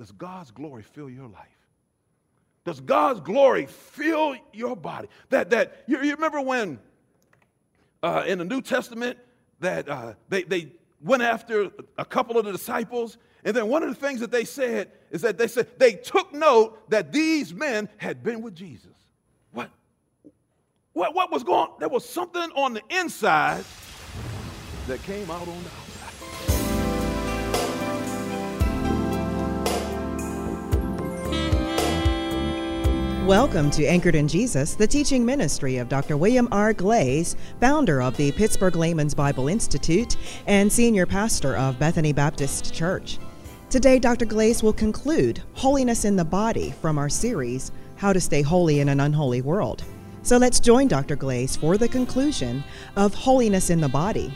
does God's glory fill your life? Does God's glory fill your body? That you remember when in the New Testament that they went after a couple of the disciples, and then one of the things that they said is that they took note that these men had been with Jesus. What was going on? There was something on the inside that came out on the outside. Welcome to Anchored in Jesus, the teaching ministry of Dr. William R. Glaze, founder of the Pittsburgh Layman's Bible Institute and senior pastor of Bethany Baptist Church. Today, Dr. Glaze will conclude Holiness in the Body from our series, How to Stay Holy in an Unholy World. So let's join Dr. Glaze for the conclusion of Holiness in the Body.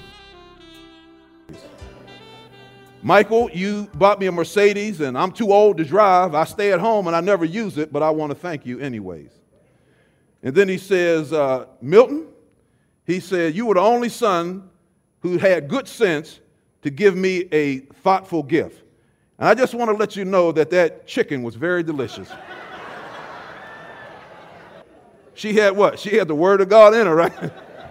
Michael, you bought me a Mercedes, and I'm too old to drive. I stay at home, and I never use it, but I want to thank you anyways. And then he says, Milton, he said, you were the only son who had good sense to give me a thoughtful gift. And I just want to let you know that chicken was very delicious. She had what? She had the Word of God in her, right?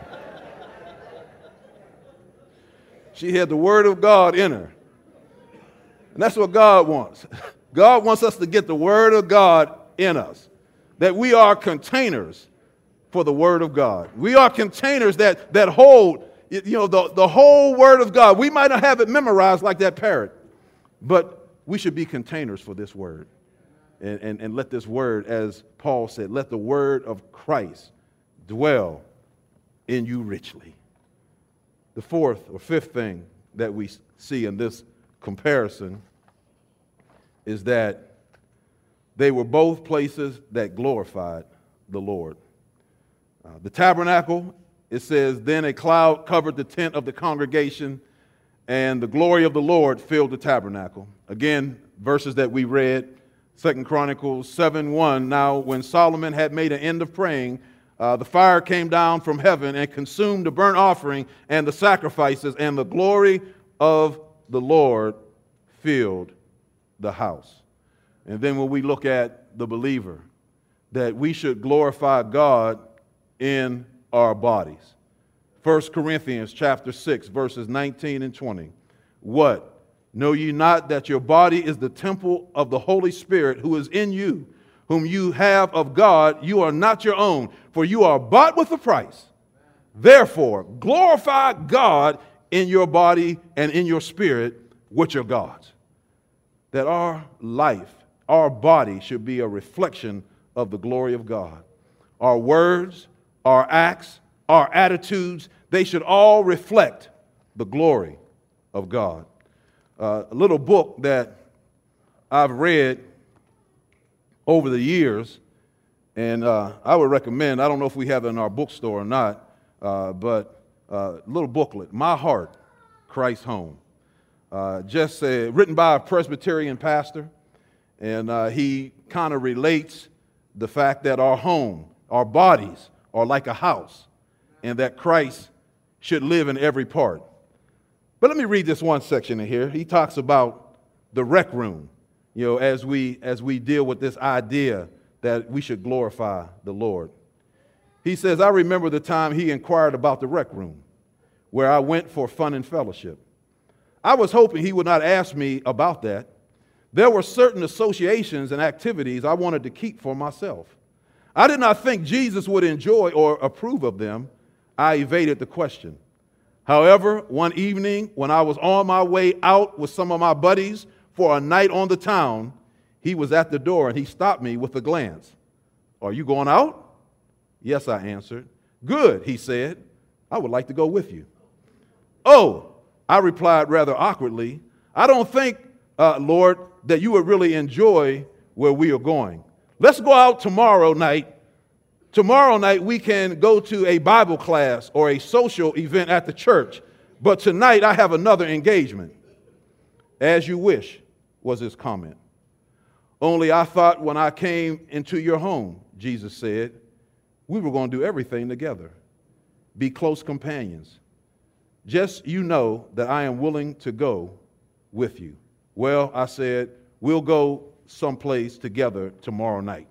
She had the Word of God in her. And that's what God wants. God wants us to get the Word of God in us, that we are containers for the Word of God. We are containers that hold, the whole Word of God. We might not have it memorized like that parrot, but we should be containers for this Word. And let this Word, as Paul said, let the Word of Christ dwell in you richly. The fourth or fifth thing that we see in this comparison is that they were both places that glorified the Lord. The tabernacle, it says, then a cloud covered the tent of the congregation, and the glory of the Lord filled the tabernacle. Again, verses that we read, 2 Chronicles 7:1. Now, when Solomon had made an end of praying, the fire came down from heaven and consumed the burnt offering and the sacrifices, and the glory of the Lord filled the house. And then when we look at the believer, that we should glorify God in our bodies. 1 Corinthians chapter 6, verses 19 and 20. What? Know ye not that your body is the temple of the Holy Spirit who is in you, whom you have of God? You are not your own, for you are bought with a price. Therefore, glorify God in your body and in your spirit, which are God's. That our life, our body should be a reflection of the glory of God. Our words, our acts, our attitudes, they should all reflect the glory of God. A little book that I've read over the years, and I would recommend, I don't know if we have it in our bookstore or not, but a little booklet, My Heart, Christ's Home. Written by a Presbyterian pastor, and he kind of relates the fact that our home, our bodies are like a house, and that Christ should live in every part. But let me read this one section in here. He talks about the rec room, as we deal with this idea that we should glorify the Lord. He says, I remember the time he inquired about the rec room, where I went for fun and fellowship. I was hoping he would not ask me about that. There were certain associations and activities I wanted to keep for myself. I did not think Jesus would enjoy or approve of them. I evaded the question. However, one evening when I was on my way out with some of my buddies for a night on the town, he was at the door and he stopped me with a glance. Are you going out? Yes, I answered. Good, he said. I would like to go with you. Oh, I replied rather awkwardly. I don't think, Lord, that you would really enjoy where we are going. Let's go out tomorrow night. Tomorrow night we can go to a Bible class or a social event at the church. But tonight I have another engagement. As you wish, was his comment. Only I thought when I came into your home, Jesus said, we were going to do everything together. Be close companions. Just you know that I am willing to go with you. Well, I said, we'll go someplace together tomorrow night.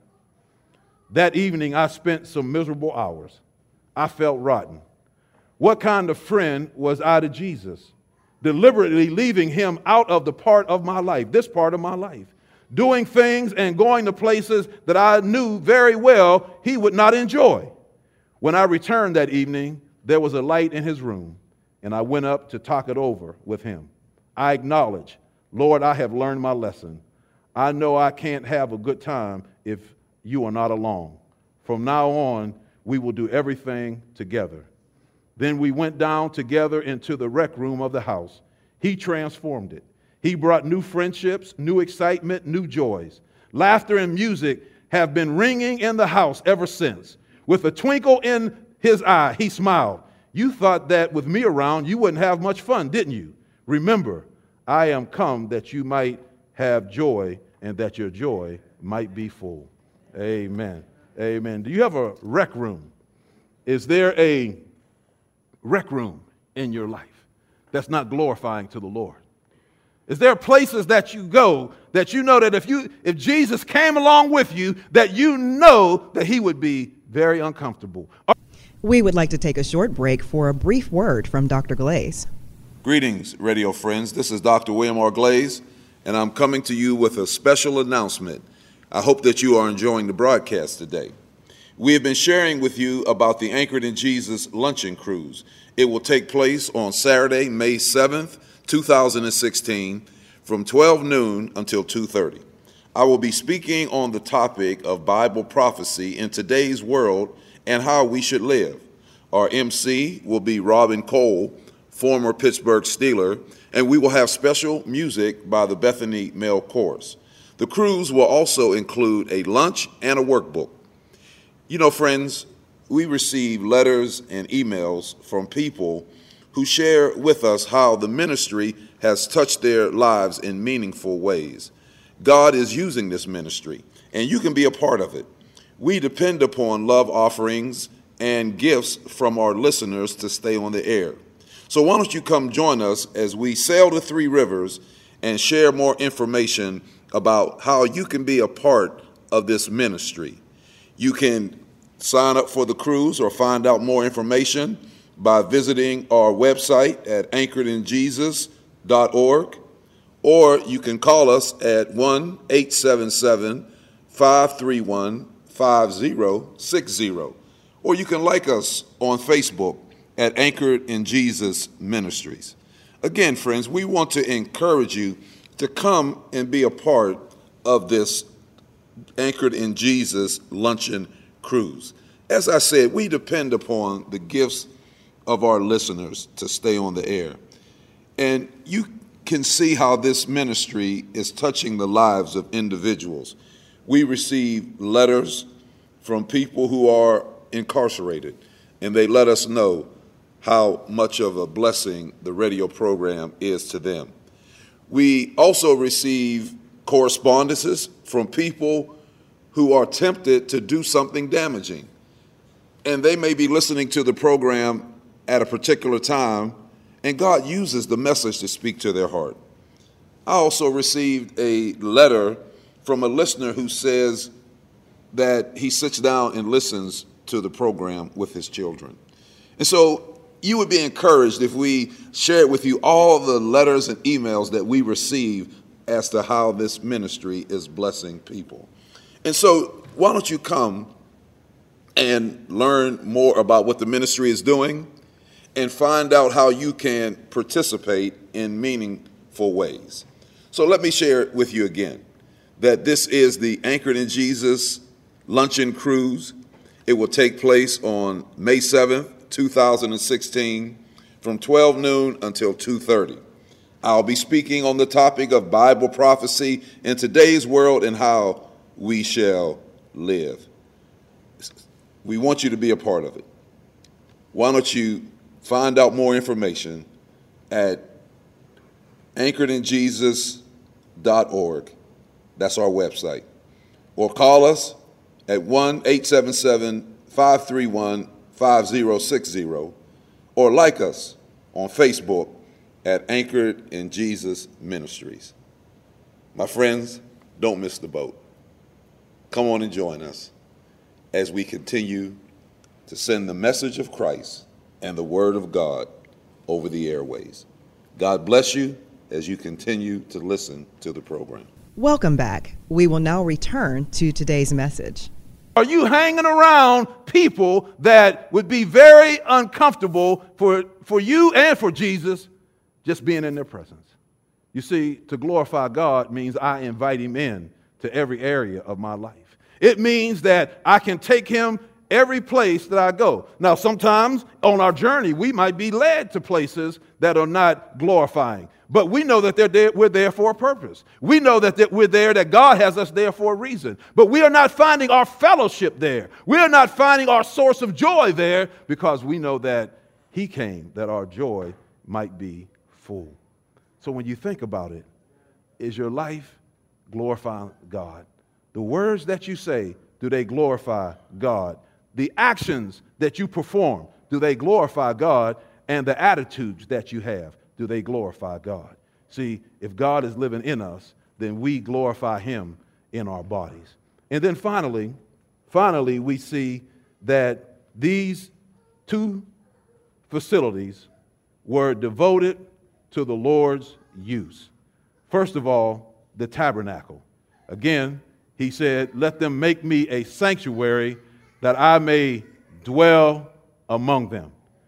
That evening, I spent some miserable hours. I felt rotten. What kind of friend was I to Jesus? Deliberately leaving him out of the part of my life, this part of my life, doing things and going to places that I knew very well he would not enjoy. When I returned that evening, there was a light in his room, and I went up to talk it over with him. I acknowledged, Lord, I have learned my lesson. I know I can't have a good time if you are not along. From now on, we will do everything together. Then we went down together into the rec room of the house. He transformed it. He brought new friendships, new excitement, new joys. Laughter and music have been ringing in the house ever since. With a twinkle in his eye, he smiled. You thought that with me around, you wouldn't have much fun, didn't you? Remember, I am come that you might have joy and that your joy might be full. Amen. Amen. Do you have a rec room? Is there a rec room in your life that's not glorifying to the Lord? Is there places that you go that you know that if Jesus came along with you, that you know that he would be very uncomfortable? We would like to take a short break for a brief word from Dr. Glaze. Greetings, radio friends. This is Dr. William R. Glaze, and I'm coming to you with a special announcement. I hope that you are enjoying the broadcast today. We have been sharing with you about the Anchored in Jesus Luncheon Cruise. It will take place on Saturday, May 7th, 2016, from 12 noon until 2:30. I will be speaking on the topic of Bible prophecy in today's world and how we should live. Our MC will be Robin Cole, former Pittsburgh Steeler, and we will have special music by the Bethany Male Chorus. The cruise will also include a lunch and a workbook. You know, friends, we receive letters and emails from people who share with us how the ministry has touched their lives in meaningful ways. God is using this ministry, and you can be a part of it. We depend upon love offerings and gifts from our listeners to stay on the air. So why don't you come join us as we sail the three rivers and share more information about how you can be a part of this ministry. You can sign up for the cruise or find out more information by visiting our website at anchoredinjesus.org, or you can call us at 1-877-531-5060, or you can like us on Facebook at Anchored in Jesus Ministries. Again, friends, we want to encourage you to come and be a part of this Anchored in Jesus Luncheon Cruise. As I said, we depend upon the gifts of our listeners to stay on the air. And you can see how this ministry is touching the lives of individuals. We receive letters from people who are incarcerated, and they let us know how much of a blessing the radio program is to them. We also receive correspondences from people who are tempted to do something damaging. And they may be listening to the program at a particular time, and God uses the message to speak to their heart. I also received a letter from a listener who says that he sits down and listens to the program with his children. And so you would be encouraged if we shared with you all the letters and emails that we receive as to how this ministry is blessing people. And so why don't you come and learn more about what the ministry is doing and find out how you can participate in meaningful ways. So let me share with you again that this is the Anchored in Jesus Luncheon Cruise. It will take place on May 7th, 2016, from 12 noon until 2:30. I'll be speaking on the topic of Bible prophecy in today's world and how we shall live. We want you to be a part of it. Why don't you find out more information at anchoredinjesus.org. That's our website. Or call us at 1-877-531-5060, or like us on Facebook at Anchored in Jesus Ministries. My friends, don't miss the boat. Come on and join us as we continue to send the message of Christ and the Word of God over the airways. God bless you as you continue to listen to the program. Welcome back. We will now return to today's message. Are you hanging around people that would be very uncomfortable for you and for Jesus just being in their presence? You see, to glorify God means I invite him in to every area of my life. It means that I can take him every place that I go. Now, sometimes on our journey, we might be led to places that are not glorifying. But we know that we're there for a purpose. We know that we're there, that God has us there for a reason. But we are not finding our fellowship there. We are not finding our source of joy there because we know that he came that our joy might be full. So when you think about it, is your life glorifying God? The words that you say, do they glorify God? The actions that you perform, do they glorify God? And the attitudes that you have, do they glorify God? See, if God is living in us, then we glorify him in our bodies. And then finally, we see that these two facilities were devoted to the Lord's use. First of all, the tabernacle. Again, he said, let them make me a sanctuary that I may dwell among them.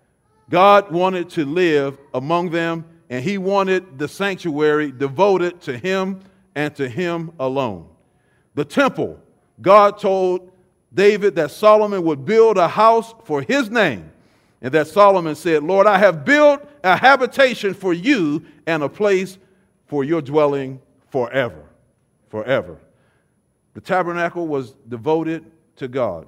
God wanted to live among them, and he wanted the sanctuary devoted to him and to him alone. The temple, God told David that Solomon would build a house for his name, and that Solomon said, Lord, I have built a habitation for you and a place for your dwelling forever. Forever. The tabernacle was devoted to God.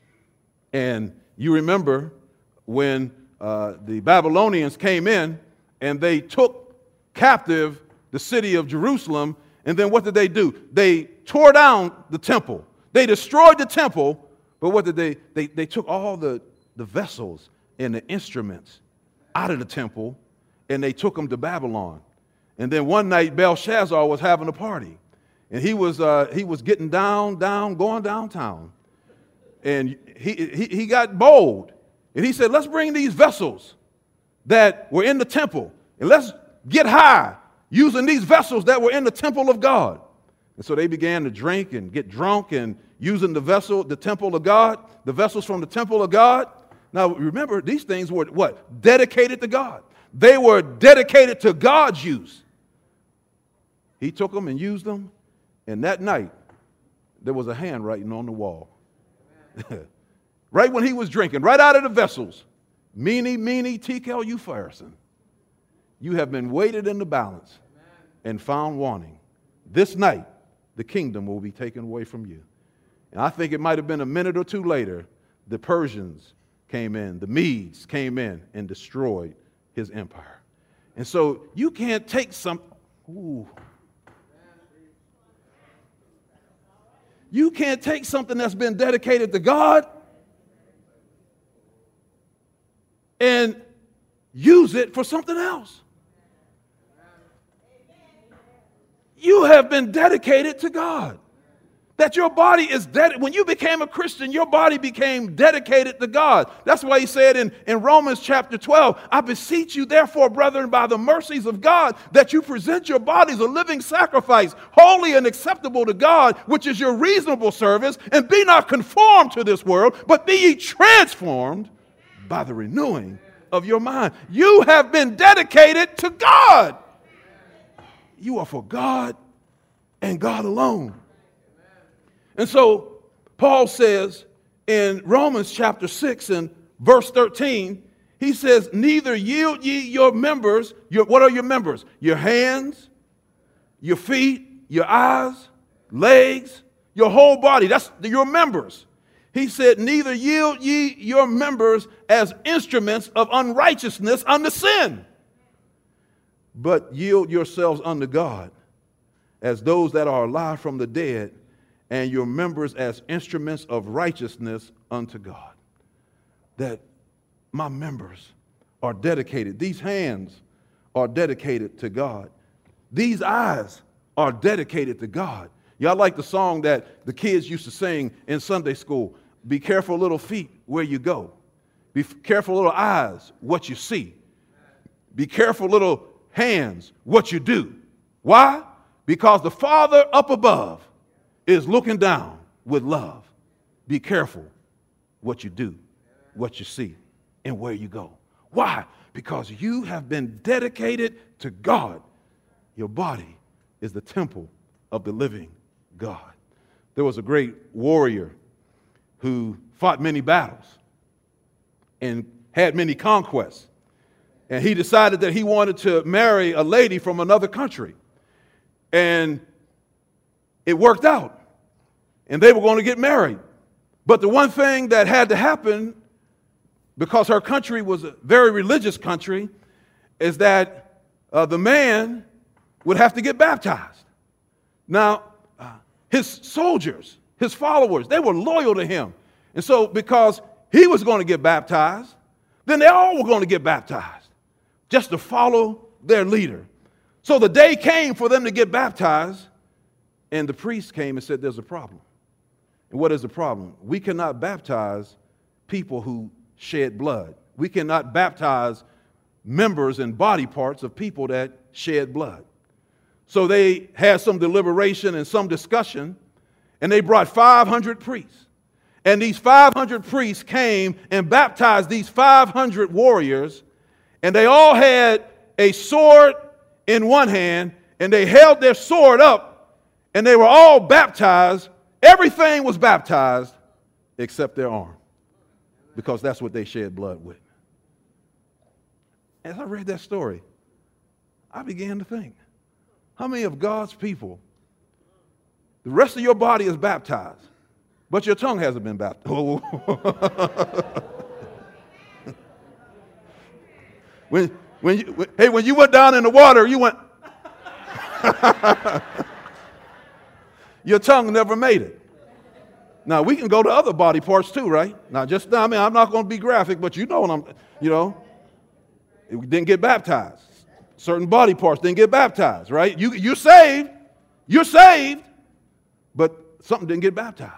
And you remember when the Babylonians came in and they took captive the city of Jerusalem, and then what did they do? They tore down the temple. They destroyed the temple, but what did they took all the vessels and the instruments out of the temple, and they took them to Babylon. And then one night Belshazzar was having a party, and he was getting going downtown. And he got bold, and he said, let's bring these vessels that were in the temple, and let's get high using these vessels that were in the temple of God. And so they began to drink and get drunk and using the temple of God, the vessels from the temple of God. Now remember, these things were what? Dedicated to God. They were dedicated to God's use. He took them and used them, and that night there was a handwriting on the wall. Right when he was drinking, right out of the vessels. Meeny, tekel, upharsin. You have been weighted in the balance and found wanting. This night, the kingdom will be taken away from you. And I think it might have been a minute or two later, the Persians came in, the Medes came in and destroyed his empire. And so you can't take You can't take something that's been dedicated to God and use it for something else. You have been dedicated to God. That your body is dedicated. When you became a Christian, your body became dedicated to God. That's why he said in Romans chapter 12, I beseech you therefore, brethren, by the mercies of God, that you present your bodies a living sacrifice, holy and acceptable to God, which is your reasonable service, and be not conformed to this world, but be ye transformed by the renewing of your mind. You have been dedicated to God. You are for God and God alone. And so Paul says in Romans chapter 6 and verse 13, he says, neither yield ye your members. What are your members? Your hands, your feet, your eyes, legs, your whole body. That's your members. He said, neither yield ye your members as instruments of unrighteousness unto sin, but yield yourselves unto God as those that are alive from the dead, and your members as instruments of righteousness unto God. That my members are dedicated. These hands are dedicated to God. These eyes are dedicated to God. Y'all like the song that the kids used to sing in Sunday school, be careful little feet where you go. Be careful little eyes what you see. Be careful little hands what you do. Why? Because the Father up above is looking down with love. Be careful what you do, what you see, and where you go. Why? Because you have been dedicated to God. Your body is the temple of the living God. There was a great warrior who fought many battles and had many conquests. And he decided that he wanted to marry a lady from another country. And it worked out. And they were going to get married. But the one thing that had to happen, because her country was a very religious country, is that the man would have to get baptized. Now, his soldiers, his followers, they were loyal to him. And so because he was going to get baptized, then they all were going to get baptized just to follow their leader. So the day came for them to get baptized, and the priest came and said, there's a problem. And what is the problem? We cannot baptize people who shed blood. We cannot baptize members and body parts of people that shed blood. So they had some deliberation and some discussion, and they brought 500 priests. And these 500 priests came and baptized these 500 warriors, and they all had a sword in one hand, and they held their sword up, and they were all baptized. Everything was baptized except their arm, because that's what they shed blood with. As I read that story, I began to think, how many of God's people, the rest of your body is baptized, but your tongue hasn't been baptized? when you went down in the water, you went, your tongue never made it. Now, we can go to other body parts too, right? Now, I'm not going to be graphic, but it didn't get baptized. Certain body parts didn't get baptized, right? You're saved, but something didn't get baptized.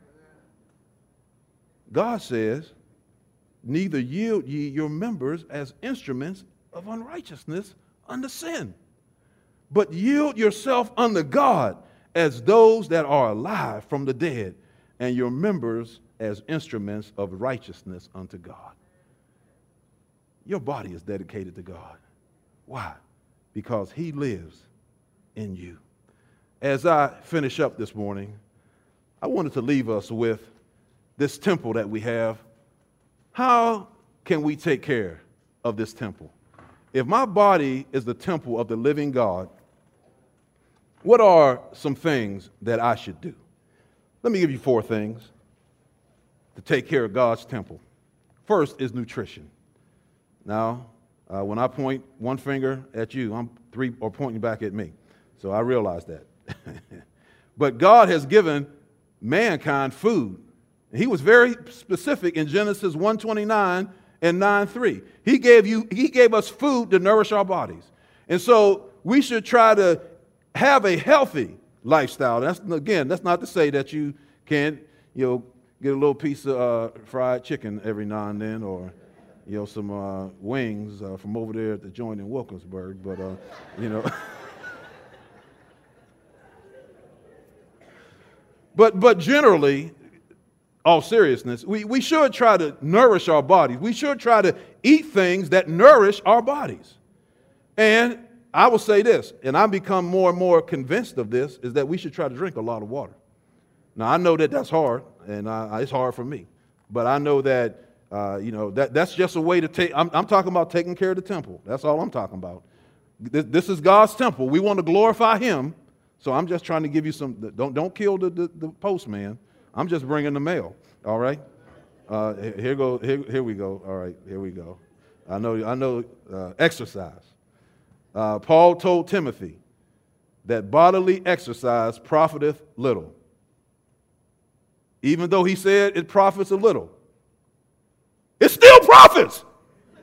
God says, neither yield ye your members as instruments of unrighteousness unto sin, but yield yourself unto God as those that are alive from the dead, and your members as instruments of righteousness unto God. Your body is dedicated to God. Why? Because he lives in you. As I finish up this morning, I wanted to leave us with this temple that we have. How can we take care of this temple? If my body is the temple of the living God, what are some things that I should do? Let me give you 4 things to take care of God's temple. First is nutrition. Now, when I point one finger at you, 3 are pointing back at me. So I realize that. But God has given mankind food. He was very specific in Genesis 1:29 and 9:3. He gave us food to nourish our bodies. And so we should try to have a healthy lifestyle. That's not to say that you can't, get a little piece of fried chicken every now and then, or some wings from over there at the joint in Wilkinsburg, but but generally, all seriousness, we should try to nourish our bodies. We should try to eat things that nourish our bodies. And I will say this, and I've become more and more convinced of this, is that we should try to drink a lot of water. Now, I know that that's hard, and it's hard for me. But I know that, that's just a way to take, I'm talking about taking care of the temple. That's all I'm talking about. This is God's temple. We want to glorify him. So I'm just trying to give you some, don't kill the postman. I'm just bringing the mail, all right? Here we go. All right, here we go. I know exercise. Paul told Timothy that bodily exercise profiteth little. Even though he said it profits a little, it still profits.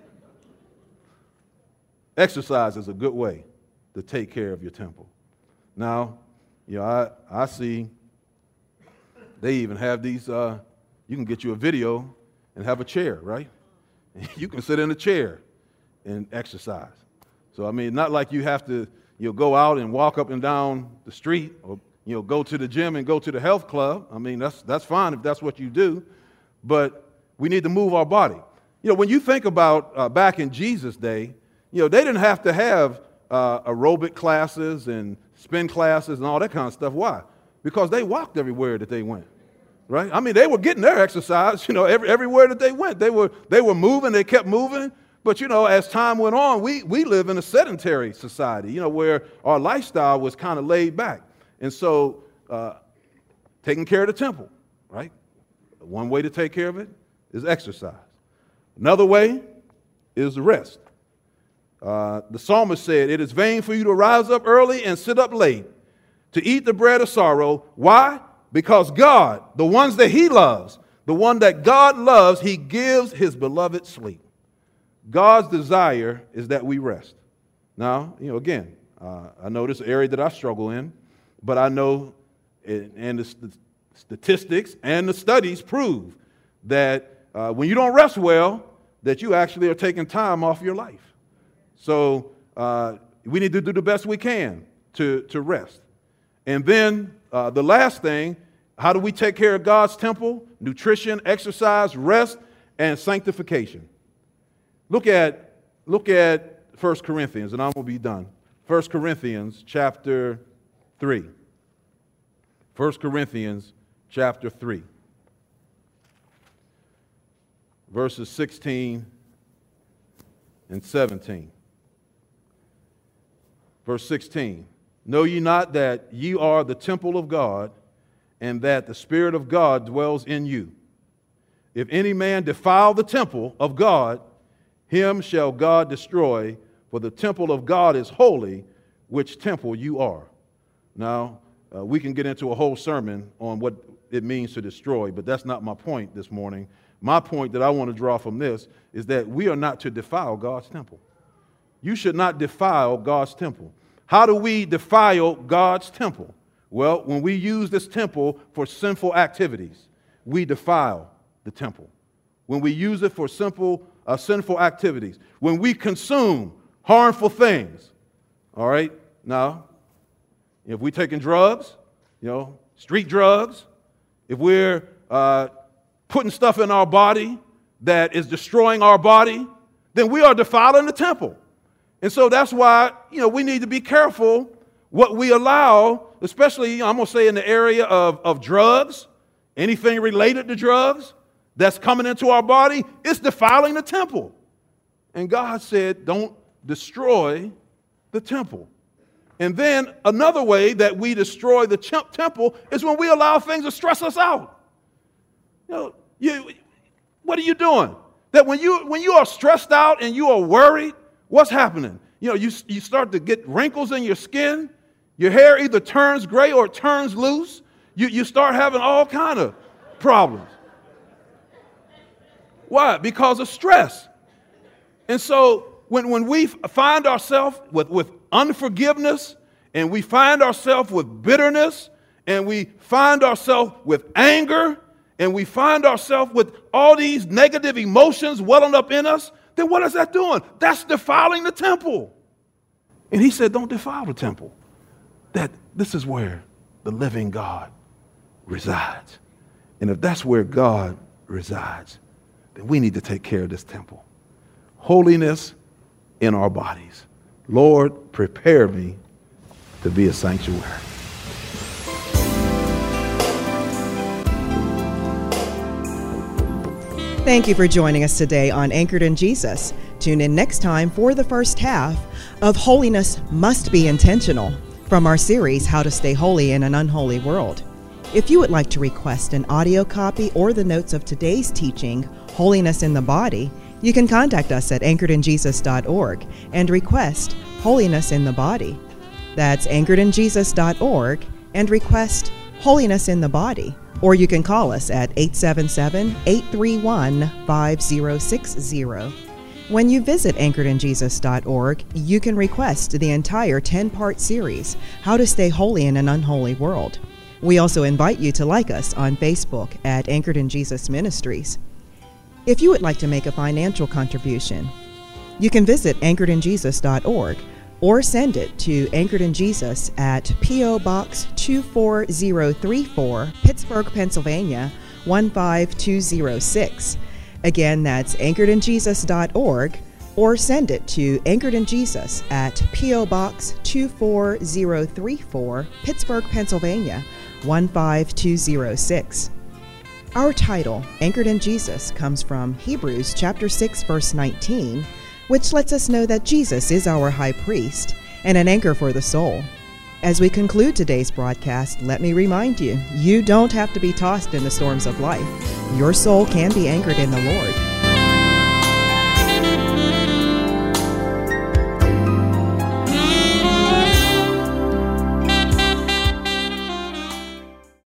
Exercise is a good way to take care of your temple. Now, I see they even have these, you can get you a video and have a chair, right? You can sit in a chair and exercise. So, I mean, not like you have to, go out and walk up and down the street or, go to the gym and go to the health club. I mean, that's fine if that's what you do, but we need to move our body. When you think about back in Jesus' day, they didn't have to have aerobic classes and spin classes and all that kind of stuff. Why? Because they walked everywhere that they went, right? I mean, they were getting their exercise, everywhere that they went. They were moving, they kept moving. But, as time went on, we live in a sedentary society, where our lifestyle was kind of laid back. And so taking care of the temple, right? One way to take care of it is exercise. Another way is rest. The psalmist said, "It is vain for you to rise up early and sit up late, to eat the bread of sorrow." Why? Because God, the ones that he loves, the one that God loves, he gives his beloved sleep. God's desire is that we rest. Now, again, I know this area that I struggle in, but I know, and the statistics and the studies prove that when you don't rest well, that you actually are taking time off your life. So we need to do the best we can to rest. And then the last thing, how do we take care of God's temple? Nutrition, exercise, rest, and sanctification. Look at 1 Corinthians, and I'm going to be done. 1 Corinthians chapter 3. 1 Corinthians chapter 3. Verses 16 and 17. Verse 16. "Know ye not that ye are the temple of God, and that the Spirit of God dwells in you? If any man defile the temple of God, him shall God destroy, for the temple of God is holy, which temple you are." Now, we can get into a whole sermon on what it means to destroy, but that's not my point this morning. My point that I want to draw from this is that we are not to defile God's temple. You should not defile God's temple. How do we defile God's temple? Well, when we use this temple for sinful activities, we defile the temple. When we use it for sinful activities, when we consume harmful things, all right? Now, if we're taking drugs, street drugs, if we're putting stuff in our body that is destroying our body, then we are defiling the temple. And so that's why, we need to be careful what we allow, especially, I'm going to say in the area of drugs, anything related to drugs that's coming into our body, it's defiling the temple. And God said, don't destroy the temple. And then another way that we destroy the temple is when we allow things to stress us out. What are you doing? That when you are stressed out and you are worried, what's happening? You start to get wrinkles in your skin. Your hair either turns gray or it turns loose. You start having all kind of problems. Why? Because of stress. And so when we find ourselves with unforgiveness, and we find ourselves with bitterness, and we find ourselves with anger, and we find ourselves with all these negative emotions welling up in us, then what is that doing? That's defiling the temple. And he said, don't defile the temple. That this is where the living God resides. And if that's where God resides, then we need to take care of this temple. Holiness in our bodies. Lord, prepare me to be a sanctuary. Thank you for joining us today on Anchored in Jesus. Tune in next time for the first half of Holiness Must Be Intentional from our series, How to Stay Holy in an Unholy World. If you would like to request an audio copy or the notes of today's teaching, Holiness in the Body, you can contact us at anchoredinjesus.org and request Holiness in the Body. That's anchoredinjesus.org and request Holiness in the Body. Or you can call us at 877-831-5060. When you visit anchoredinjesus.org, you can request the entire 10-part series, How to Stay Holy in an Unholy World. We also invite you to like us on Facebook at Anchored in Jesus Ministries. If you would like to make a financial contribution, you can visit anchoredinjesus.org or send it to Anchored in Jesus at P.O. Box 24034, Pittsburgh, Pennsylvania 15206. Again, that's anchoredinjesus.org, or send it to Anchored in Jesus at P.O. Box 24034, Pittsburgh, Pennsylvania 15206. Our title, Anchored in Jesus, comes from Hebrews chapter 6, verse 19, which lets us know that Jesus is our high priest and an anchor for the soul. As we conclude today's broadcast, let me remind you, you don't have to be tossed in the storms of life. Your soul can be anchored in the Lord.